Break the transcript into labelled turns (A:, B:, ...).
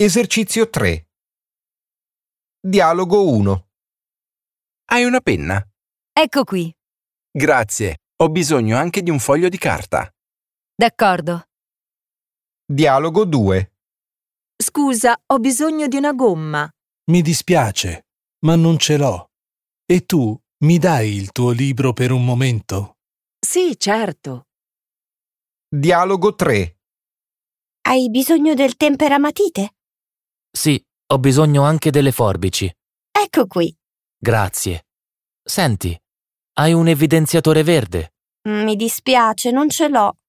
A: Esercizio 3. Dialogo 1.
B: Hai una penna?
C: Ecco qui.
B: Grazie. Ho bisogno anche di un foglio di carta.
C: D'accordo.
A: Dialogo 2.
D: Scusa, ho bisogno di una gomma.
E: Mi dispiace, ma non ce l'ho. E tu mi dai il tuo libro per un momento?
D: Sì, certo.
A: Dialogo 3.
F: Hai bisogno del temperamatite?
G: Sì, ho bisogno anche delle forbici.
F: Ecco qui.
G: Grazie. Senti, hai un evidenziatore verde?
F: Mi dispiace, non ce l'ho.